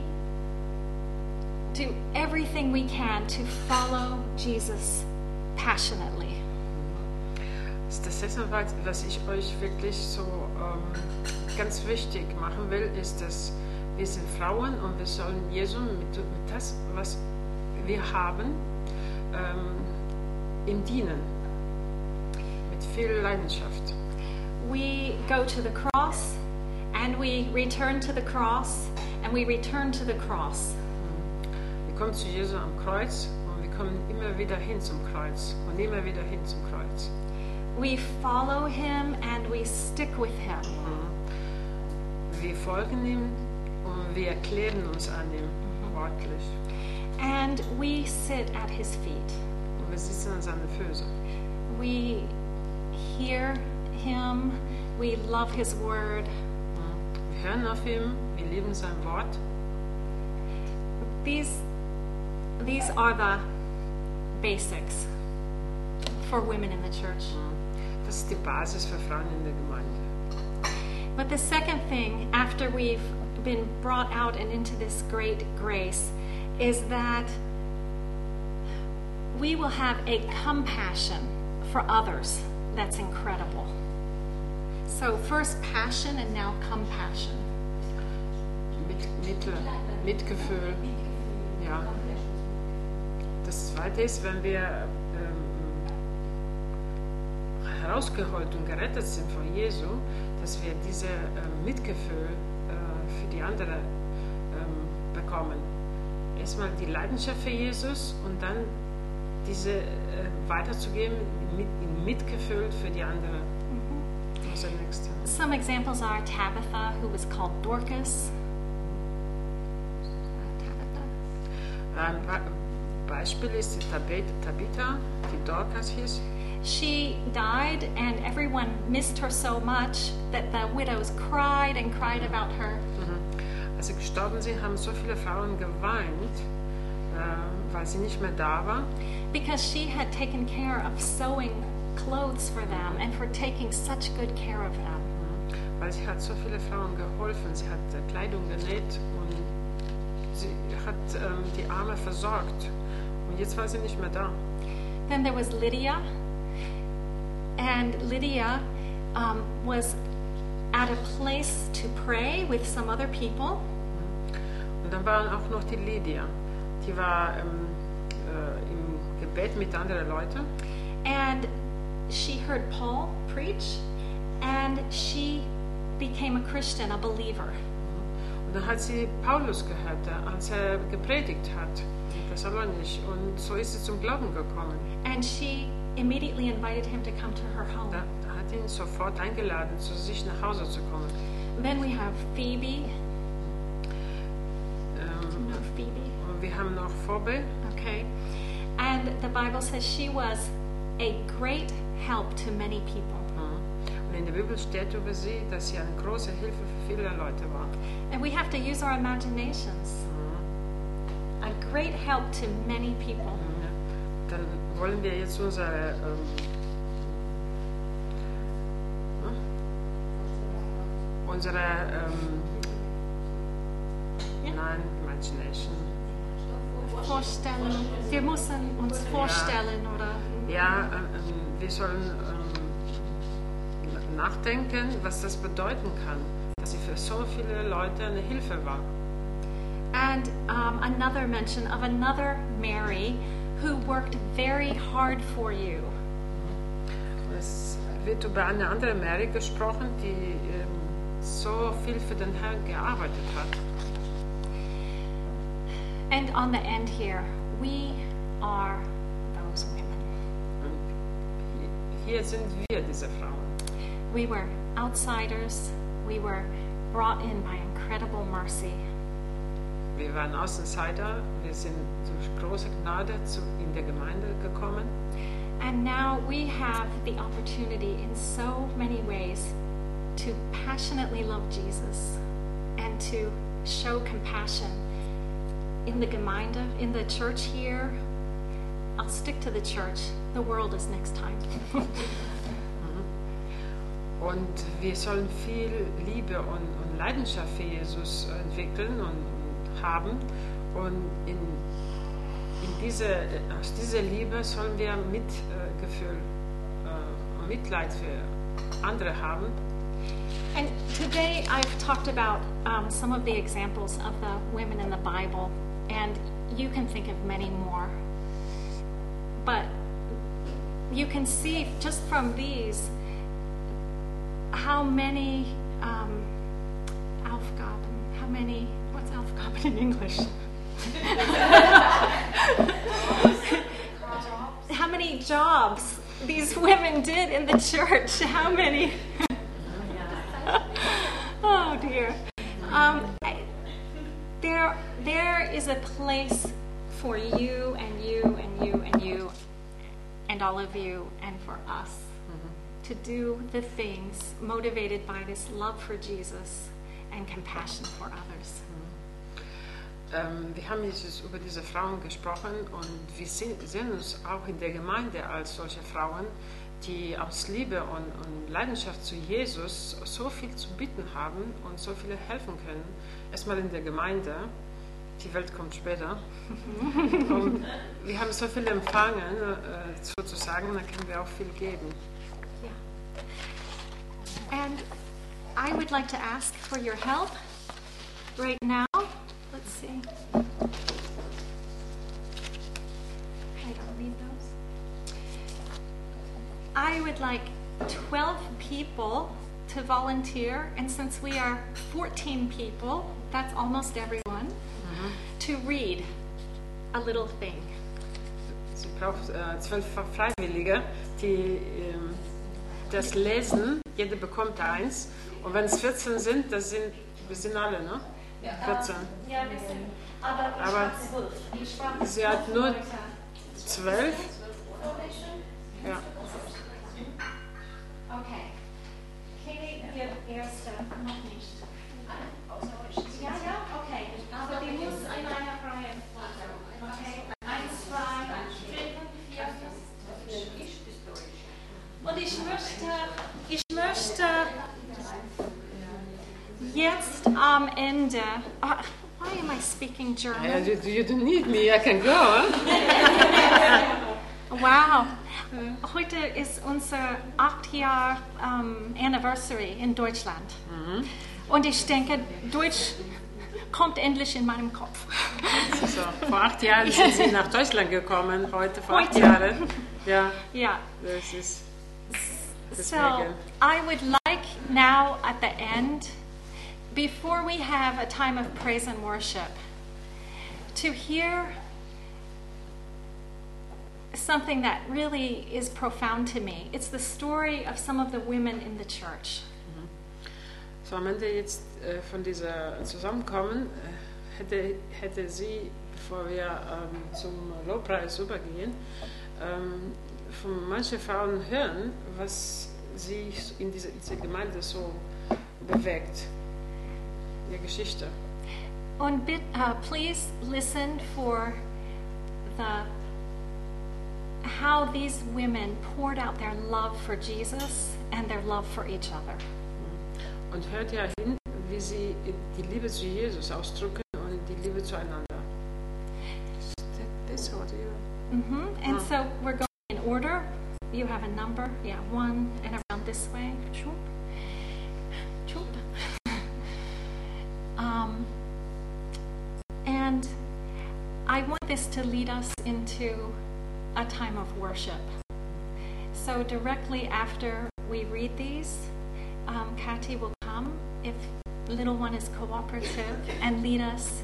do everything we can to follow Jesus passionately. Das Erste, was ich euch wirklich so ähm, ganz wichtig machen will, ist, dass wir sind Frauen und wir sollen Jesus mit, mit das, was wir haben, ähm, ihm dienen. Mit viel Leidenschaft. We go to the cross and we return to the cross and we return to the cross. Wir kommen zu Jesus am Kreuz und wir kommen immer wieder hin zum Kreuz und immer wieder hin zum Kreuz. We follow him and we stick with him. Wir folgen ihm und wir kleben uns an ihm, wortlich. And we sit at his feet. Und wir sitzen an seinen Füßen. We hear him. We love his word. Wir hören auf ihn, wir lieben sein Wort. These, these are the basics for women in the church. Das ist die Basis für Frauen in der Gemeinde. But the second thing, after we've been brought out and into this great grace, is that we will have a compassion for others that's incredible. So first passion and now compassion. Mit, mit, Mitgefühl. Ja. Das Zweite ist, wenn wir ähm, herausgeholt und gerettet sind von Jesu, dass wir dieses äh, Mitgefühl äh, für die anderen ähm, bekommen. Erstmal die Leidenschaft für Jesus und dann diese äh, weiterzugeben, mit, Mitgefühl für die anderen. Mhm. Was ist der nächste? Some examples are Tabitha, who was called Dorcas. Ein Beispiel ist die Tabitha, die Dorcas hieß. She died and everyone missed her so much that the widows cried and cried about her. Mhm. Als sie gestorben sind, haben so viele Frauen geweint, äh, weil sie nicht mehr da war. Because she had taken care of sewing clothes for them and for taking such good care of them. Mhm. Weil sie hat so viele Frauen geholfen. Sie hat äh, Kleidung genäht und sie hat ähm, die Arme versorgt. Und jetzt war sie nicht mehr da. Then there was Lydia. And Lydia um, was at a place to pray with some other people. Und dann waren auch noch die Lydia. Die war ähm, äh, im Gebet mit anderen Leuten. And she heard Paul preach, and she became a Christian, a believer. Und dann hat sie Paulus gehört, als er gepredigt hat in Thessalonich. Und so ist sie zum Glauben gekommen. And she immediately invited him to come to her home. Da hat ihn sofort eingeladen, zu sich nach Hause zu kommen. Then we have Phoebe. Ähm, Do you know Phoebe? und wir haben noch Phoebe. Okay. And the Bible says she was a great help to many people. Und in der Bibel steht über sie, dass sie eine große Hilfe für viele Leute war. And we have to use our imaginations. A great help to many people. Ja. Dann wollen wir jetzt unsere ähm, unsere ähm, Ja. nein, Imagination. Vorstellen. Wir müssen uns vorstellen, oder? Ja, ähm, wir sollen ähm, nachdenken, was das bedeuten kann, dass sie für so viele Leute eine Hilfe war. And um, another mention of another Mary who worked very hard for you. Es wird über eine andere Mary gesprochen, die ähm, so viel für den Herrn gearbeitet hat. And on the end here, we are those women. Und hier sind wir, diese Frauen. We were outsiders. We were brought in by incredible mercy. Wir waren Außenseiter, wir sind durch große Gnade zu, in der Gemeinde gekommen. And now we have the opportunity in so many ways to passionately love Jesus and to show compassion in the Gemeinde, in the church here. I'll stick to the church. The world is next time. Und wir sollen viel Liebe und, und Leidenschaft für Jesus entwickeln und, und haben. Und in, in diese, aus dieser Liebe sollen wir Mitgefühl äh, und Mitleid für andere haben. And today I've talked about um, some of the examples of the women in the Bible, and you can think of many more. But you can see just from these how many um, Aufgaben, how many, what's Aufgaben in English? How many jobs these women did in the church, how many? Oh dear. Um, I, there, there is a place for you and you and you and you and all of you and for us mm-hmm. to do the things motivated by this love for Jesus and compassion for others. Ähm, wir haben jetzt über diese Frauen gesprochen und wir sehen, sehen uns auch in der Gemeinde als solche Frauen, die aus Liebe und, und Leidenschaft zu Jesus so viel zu bieten haben und so viele helfen können. Erstmal in der Gemeinde, die Welt kommt später. Und wir haben so viel empfangen, äh, sozusagen, dann können wir auch viel geben. Yeah. And I would like to ask for your help right now. Let's see. I don't read those. I would like twelve people to volunteer, and since we are fourteen people, that's almost everyone, mm-hmm. to read a little thing. Sie braucht äh, zwölf Freiwillige, die äh, das lesen. Jeder bekommt eins. Und wenn es vierzehn sind, das sind, wir sind alle, ne? vierzehn. Ja, wir sind, aber ich Aber zwölf. Sie hat nur zwölf. Ja. Okay. Kelly, ihr erste noch nicht. Ja, ja, okay. Aber die muss in einer Reihe. Okay. Eins, zwei, drei, vier, fünf. Und ich möchte, ich möchte jetzt am Ende. Oh, why am I speaking German? Ja, you, you don't need me, I can go. Huh? Wow. Heute ist unser acht Jahr um, Anniversary in Deutschland. Mhm. Und ich denke, Deutsch kommt endlich in meinem Kopf. So, vor acht Jahren sind Sie nach Deutschland gekommen, heute vor acht Jahren. Ja, ja. Das ist So, I would like now at the end, before we have a time of praise and worship, to hear something that really is profound to me. It's the story of some of the women in the church. So, am Ende jetzt äh, von dieser Zusammenkommen äh, hätte, hätte sie, bevor wir ähm, zum Lobpreis übergehen, ähm, von manchen Frauen hören, was sie in dieser, dieser Gemeinde so bewegt, ihre Geschichte. Und bit, uh, please listen for the how these women poured out their love for Jesus and their love for each other. Und hört ja hin, wie sie die Liebe zu Jesus ausdrücken und die Liebe zueinander. This order, yeah. Mm-hmm. And Oh. so we're going in order. You have a number, yeah, one, and around this way. Choop. Choop. um, and I want this to lead us into a time of worship. So directly after we read these, um, Kathy will come, if little one is cooperative, and lead us.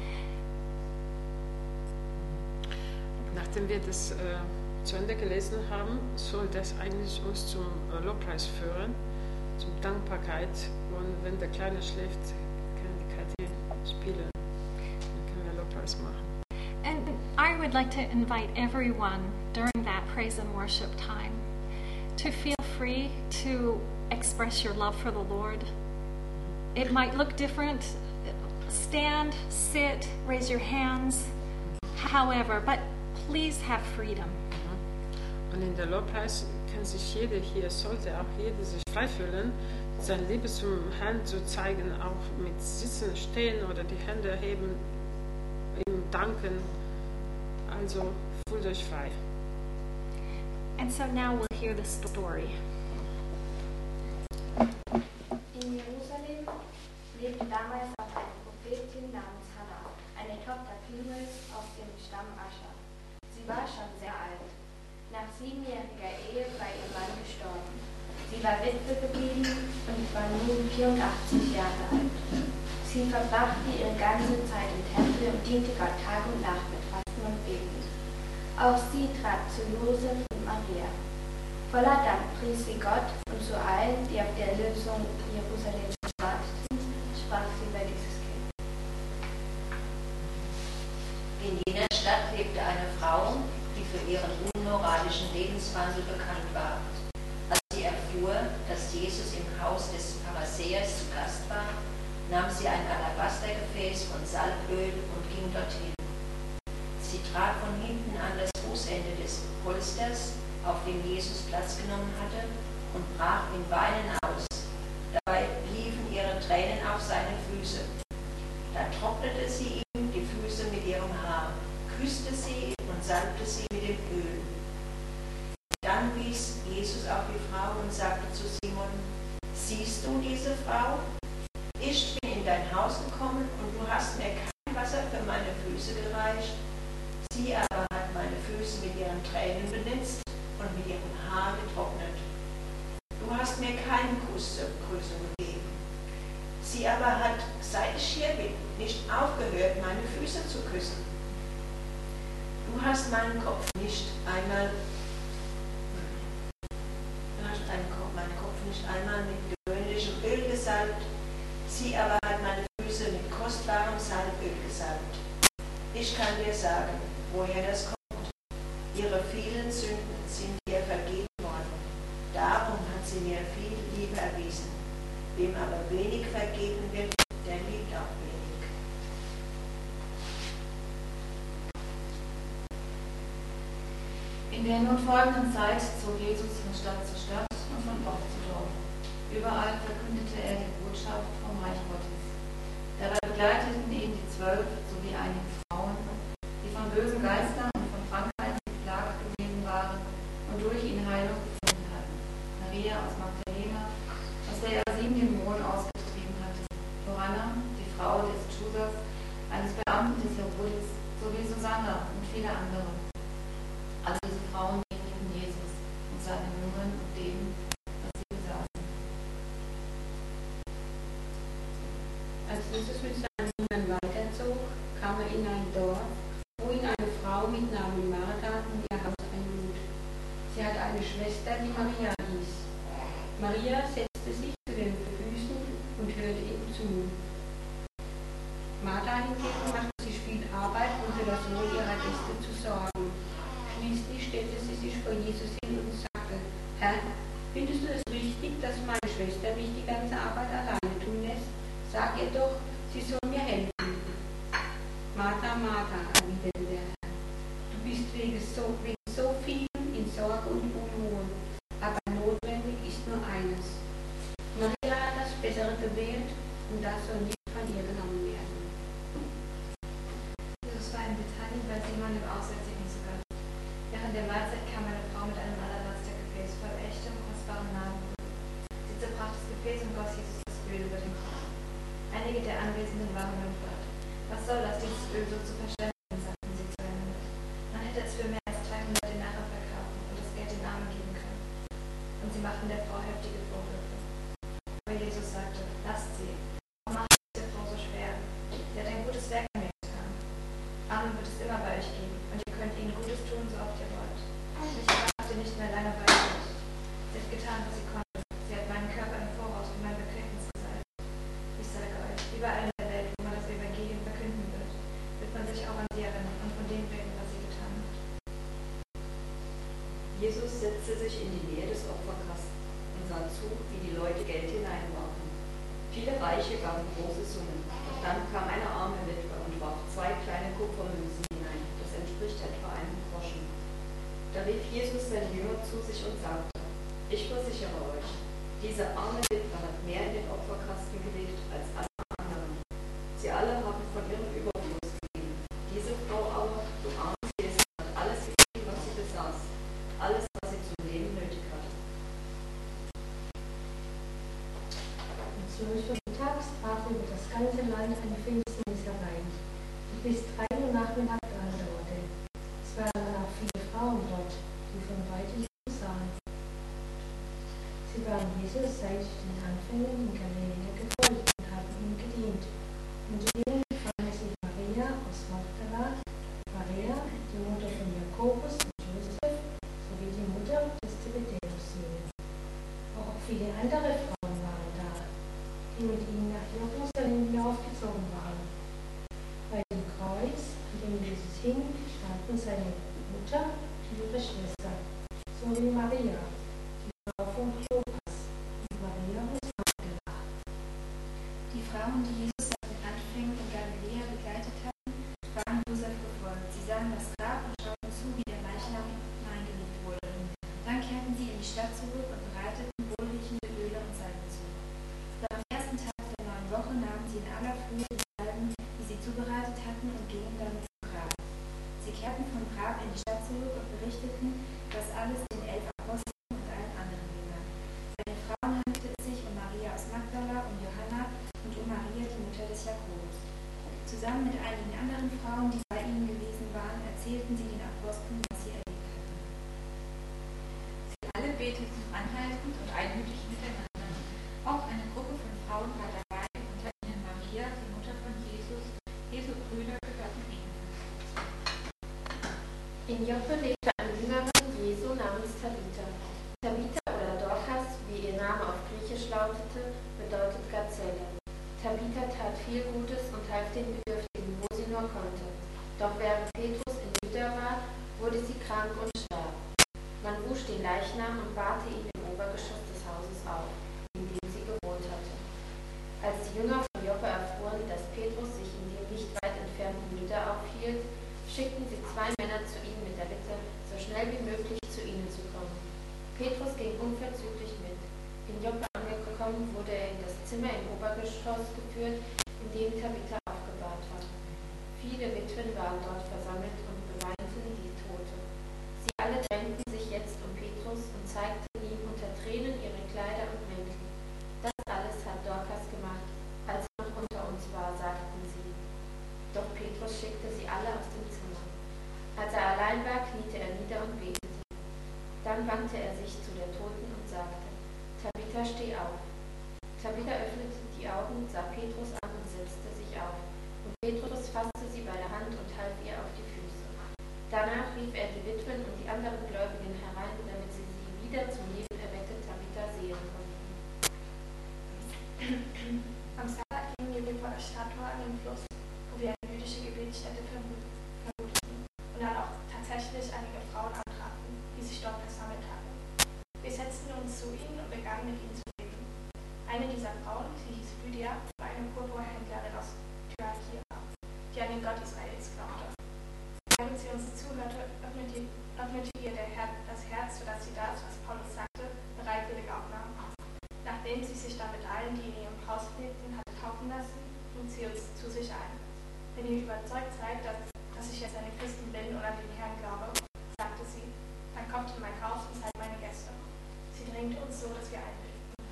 Nachdem wir das äh, zu Ende gelesen haben, soll das eigentlich uns zum äh, Lobpreis führen, zum Dankbarkeit. Und wenn der Kleine schläft, kann die Kathi spielen. Dann können wir Lobpreis machen. And I would like to invite everyone during that praise and worship time to feel free to express your love for the Lord. It might look different. Stand, sit, raise your hands, however, but please have freedom. Und in der Lobpreis kann sich jeder hier, sollte auch jeder sich frei fühlen, seine Liebe zum Herrn zu zeigen, auch mit Sitzen, Stehen oder die Hände erheben, ihm danken. Also fühlt euch frei. And so now we'll hear the story. In Jerusalem lebte damals auch eine Prophetin namens Hannah, eine Tochter Phinehas aus dem Stamm Ascher. Sie war schon sehr alt. Nach siebenjähriger Ehe war ihr Mann gestorben. Sie war Witwe geblieben und war nun vierundachtzig Jahre alt. Sie verbrachte ihre ganze Zeit im Tempel und diente Gott Tag und Nacht mit Fasten und Beten. Auch sie trat zu Josef und Maria. Voller Dank pries sie Gott und zu allen, die auf der Erlösung Jerusalems warteten, sprach sie über dieses Kind. In jener Stadt lebte eine Frau, die für ihren unmoralischen Lebenswandel bekannt war. Als sie erfuhr, dass Jesus im Haus des Pharisäers zu Gast war, nahm sie ein Alabastergefäß von Salböl und ging dorthin. Sie trat von hinten an das Fußende des Polsters, auf dem Jesus Platz genommen hatte, und brach in Weinen aus. Dabei liefen ihre Tränen auf seine Füße. Da trocknete sie ihm die Füße mit ihrem Haar, küsste sie und salbte sie mit dem Öl. Dann wies Jesus auf die Frau und sagte zu Simon: Siehst du diese Frau? Ich bin in dein Haus gekommen und du hast mir kein Wasser für meine Füße gereicht. Sie aber hat meine Füße mit ihren Tränen benetzt und mit ihrem Haar getrocknet. Du hast mir keinen Kuss zur Begrüßung gegeben. Sie aber hat, seit ich hier bin, nicht aufgehört, meine Füße zu küssen. Du hast meinen Kopf nicht einmal, du hast einen Kopf, meinen Kopf nicht einmal mit gewöhnlichem Öl gesalbt. Sie aber hat meine Füße mit kostbarem Salböl gesalbt. Ich kann dir sagen, woher das kommt. Ihre vielen Sünden sind ihr vergeben worden. Darum hat sie mir viel Liebe erwiesen. Wem aber wenig vergeben wird, der liebt auch wenig. In der nun folgenden Zeit zog Jesus von Stadt zu Stadt und von Dorf zu Dorf. Überall verkündete er die Botschaft vom Reich Gottes. Dabei begleiteten ihn die Zwölf sowie einige Frauen, die von bösen Geistern und von Krankheiten geplagt gewesen waren und durch ihn Heilung gefunden hatten. Maria aus Magdalena, aus der er sieben Dämonen ausgetrieben hatte. Johanna, die Frau des Chusas, eines Beamten des Herodes, sowie Susanna und viele andere. Alle diese Frauen diensten Jesus und seinen Jüngern und dem, was sie besaßen. Als Jesus mit seinen Jüngern weiterzog, kam er in ein Dorf, wo ihn eine Frau mit Namen Martha in ihr Haus einlud. Sie hatte eine Schwester, die Maria hieß. Maria setzte sich zu den Füßen und hörte ihm zu. Martha hingegen machte sich viel Arbeit, um für das Wohl ihrer Gäste zu sorgen. Schließlich stellte sie sich vor Jesus hin findest du es richtig, dass meine Schwester mich die ganze Arbeit alleine tun lässt? Sag ihr doch, sie soll mir helfen. Martha, Martha, erwiderte der Herr, du bist wegen so, wegen so vielen in Sorge und Unruhe, aber notwendig ist nur eines. Maria hat das Bessere gewählt und das soll nicht von ihr genommen werden. Jesus war in Bethanien bei Simon dem Aussätzigen zu Gast. Während der Mahlzeit kam eine Frau mit einem Alabastergefäß voll echtem, kostbarem Nadelöl. Sie zerbrach das Gefäß und goss Jesus das Öl über den Kopf. Einige der Anwesenden waren empört. Was soll das, dieses Öl so zu verschwenden, sagten sie zueinander. Man hätte es für mehr als dreihundert Denare verkaufen und das Geld den Armen geben können. Und sie machten der Frau heftige Vorwürfe. Aber Jesus sagte, lasst sie. Warum macht diese Frau so schwer? Sie hat ein gutes Werk an mir getan. Armen wird es immer bei euch geben und ihr könnt ihnen Gutes tun, so oft ihr wollt. Mich habt ihr nicht mehr lange bei euch. Sie hat getan, was sie konnte. Sie hat meinen Körper im Voraus für mein Bekenntnis gesalbt. Ich sage euch, überall in der Welt, wo man das Evangelium verkünden wird, wird man sich auch an sie erinnern und von dem reden, was sie getan hat. Jesus setzte sich in die Nähe des Opferkastens und sah zu, wie die Leute Geld hineinwarfen. Viele Reiche gaben große Summen. Doch dann kam eine arme Witwe und warf zwei kleine Kupfermünzen hinein. Das entspricht etwa einem Groschen. Da rief Jesus seine Jünger zu sich und sagte, ich versichere euch, diese arme Witwe hat mehr in den Opferkasten gelegt als alle anderen. Sie alle haben von ihrem Überfluss gegeben. Diese Frau aber, du armes Wesen, hat alles gegeben, was sie besaß. Alles, was sie zum Leben nötig hatte. Um zwölf Uhr mittags brach über das ganze Land eine Finsternis herein, die bis drei Uhr Nachmittag andauerte. Es waren auch viele Frauen dort, die von weitem sahen. Sie waren Jesus seit den Anfängen in Galiläa gefolgt und hatten ihm gedient. Unter ihnen fanden sich Maria aus Magdala, Maria, die Mutter von Jakobus und Josef, sowie die Mutter des Zebedäus-Söhnen. Auch viele andere Frauen waren da, die mit ihm nach Jerusalem hinaufgezogen waren. Bei dem Kreuz, an dem Jesus hing, standen seine Mutter und ihre Schwester, sowie Maria, die Frau von Klopas, und Maria aus Magdala. Die Frauen, die Jesus seit den Anfängen in Galiläa begleitet hatten, waren Josef gefolgt. Sie sahen das Grab und schauten zu, wie der Leichnam hineingelegt wurde. Dann kehrten sie in die Stadt zurück und bereiteten wohlriechende Öle und Salben zu. Doch am ersten Tag der neuen Woche nahmen sie in aller Frühe die Salben, die sie zubereitet hatten, und gingen damit zum Grab. Sie kehrten vom Grab in die Stadt zurück und berichteten, das alles den elf Aposteln und allen anderen Jüngern. Bei den Frauen handelte es sich um Maria aus Magdala, um Johanna und um Maria, die Mutter des Jakobus. Zusammen mit einigen anderen Frauen, die bei ihnen gewesen waren, erzählten sie den Aposteln, was sie erlebt hatten. Sie alle beteten anhaltend und einmütig miteinander. Auch eine Gruppe von Frauen war dabei, unter ihnen Maria, die Mutter von Jesus. Jesu Brüder gehörten ebenfalls. In Joppe lebte eine Jüngerin Jesu namens Tabitha. Tabitha oder Dorcas, wie ihr Name auf Griechisch lautete, bedeutet Gazelle. Tabitha tat viel Gutes und half den Bedürftigen, wo sie nur konnte. Doch während Petrus in Lydda war, wurde sie krank und starb. Man wusch den Leichnam und bahrte ihn im Obergeschoss des Hauses auf, in dem sie gewohnt hatte. Als die Jünger von Joppe erfuhren, dass Petrus sich in dem nicht weit entfernten Lydda aufhielt, schickten sie zwei Männer zu ihm mit der Bitte, so schnell wie möglich zu ihnen zu kommen. Petrus ging unverzüglich mit. In Joppe angekommen, wurde er in das Zimmer im Obergeschoss geführt, in dem Tabitha aufgebahrt war. Viele Witwen waren dort versammelt und beweinten die Tote. Sie alle drängten sich jetzt um Petrus und zeigten ihm unter Tränen ihre Kleider und Mäntel. Das alles hat Dorcas gemacht, als sie noch unter uns war, sagten sie. Doch Petrus schickte sie alle aus dem Zimmer. Als er allein war, kniete er nieder und betete. Dann wandte er sich zu der Toten und sagte, Tabitha, steh auf. Tabitha öffnete die Augen, sah Petrus an und setzte sich auf. Und Petrus fasste sie bei der Hand und half ihr auf die Füße. Danach rief er die Witwen und die anderen Gläubigen herein, damit sie sie wieder zum Leben erweckte Tabitha sehen konnten. Am Sabbat gingen wir vor das Stadttor an den Fluss, wo wir eine jüdische Gebetsstätte vermuteten und dann auch tatsächlich einige Frauen antrafen, die sich dort versammelt hatten. Wir setzten uns Eine dieser Frauen, sie hieß Lydia, war eine Purpurhändlerin aus Thyatira, die an den Gott Israels glaubte. Während sie uns zuhörte, öffnete, öffnete ihr der Herr, das Herz, sodass sie das, was Paulus sagte, bereitwillig aufnahm. Nachdem sie sich dann mit allen, die in ihrem Haus lebten, hatte taufen lassen, lud sie uns zu sich ein. Wenn ihr überzeugt seid, dass, dass ich jetzt eine Christin bin und an den Herrn glaube, sagte sie, dann kommt in mein Haus und seid meine Gäste. Sie drängte uns so, dass wir einwilligten.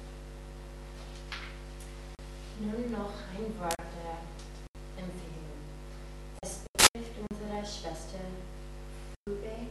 Nun noch ein Wort der Empfehlung. Es betrifft unsere Schwester Fube,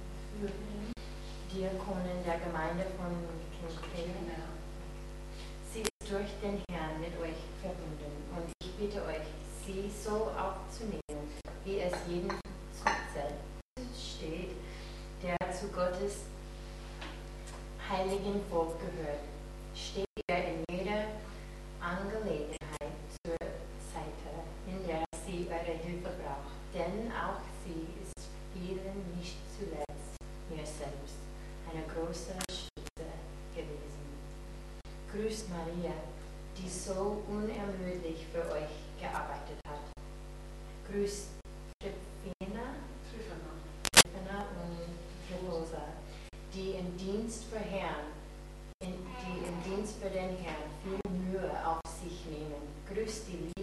Diakonin der Gemeinde von Kinkele. Sie ist durch den Herrn mit euch verbunden und ich bitte euch, sie so aufzunehmen, wie es jedem zusteht, der zu Gottes heiligen Volk gehört. Steht ihr in jeder Angelegenheit zur Seite, in der sie eure Hilfe braucht, denn auch sie ist vielen nicht zuletzt mir selbst eine große Stütze gewesen. Grüßt Maria, die so unermüdlich für euch gearbeitet hat. Grüßt Tryphena, Tryphena und Tryphosa, die im Dienst für Herrn, in, die im Dienst für den Herrn viel Mühe auf sich nehmen. Grüßt die